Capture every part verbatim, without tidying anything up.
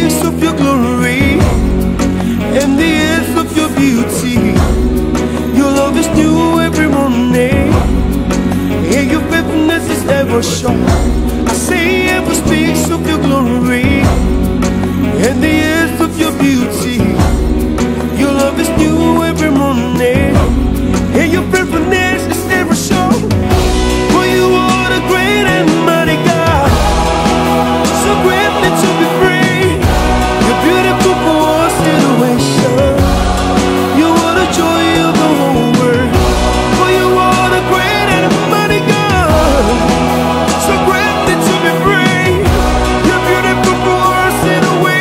speaks of your glory and the earth of your beauty. Your love is new every morning, and your faithfulness is ever sure. I say ever speaks of your glory and the earth of your beauty. Your love is new every morning, and your faithfulness is ever sure. For you are the great and mighty God, so greatly to be praised. You're beautiful for situation. You are the joy of the whole world. For you are the great and mighty God, so greatly to be praised. You're beautiful for situation.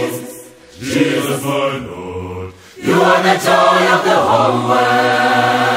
Jesus, my Lord, you are the joy of the whole world.